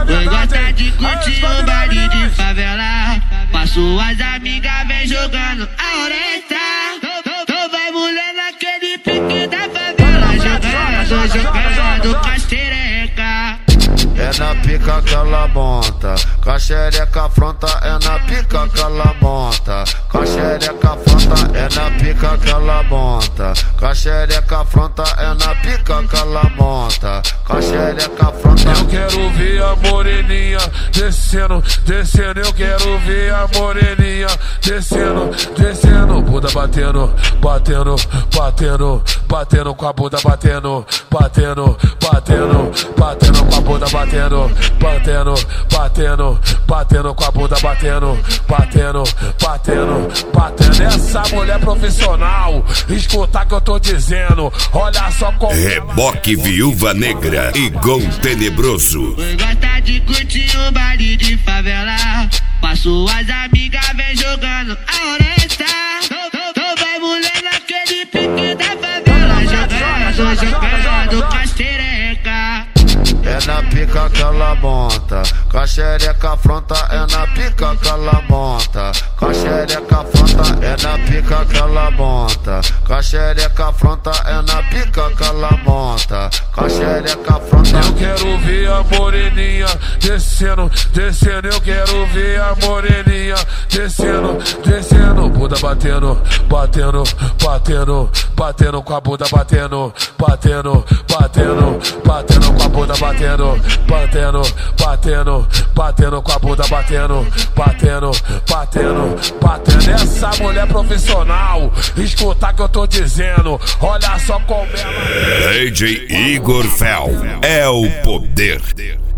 Oi, gosta de curtir um baile de favela. Com suas amigas vem jogando a oreta. Então vai mulher naquele pique da favela. Jogando com as tereca. É na pica que ela monta, com a xereca afronta. É na pica que ela monta, com a xereca afronta. É na pica que ela monta, com a xereca afronta. É na pica que ela monta, com a xereca afronta. Eu quero ver a moreninha descendo, descendo. Eu quero ver a moreninha descendo, descendo. Bunda batendo, batendo, batendo, batendo com a bunda batendo, batendo, batendo, batendo com a bunda batendo, batendo, batendo, batendo com a bunda batendo, batendo, batendo, batendo. Essa mulher profissional, escuta que eu tô dizendo. Olha só como Reboque Viúva Negra e Gon Tenebroso. Oi, gosta de curtir um baile de favela. Com suas amigas vem jogando a oreta. Então vai mulher naquele pique da favela. Jogando com as tereca. É na pica que ela monta, com a xereca afronta. É na pica que ela monta, com a xereca afronta. É na pica que ela monta, com a xereca afronta. É na pica que ela monta, com a xereca afronta. Eu quero ver a moreninha descendo, descendo. Eu quero ver a moreninha descendo, descendo. Bunda batendo, batendo, batendo, batendo com a bunda batendo, batendo, batendo, batendo com a bunda batendo, batendo, batendo, batendo com a bunda batendo, batendo, batendo, batendo. Essa mulher profissional, escuta que eu tô dizendo. Olha só como ela. DJ Igor Fel é o poder.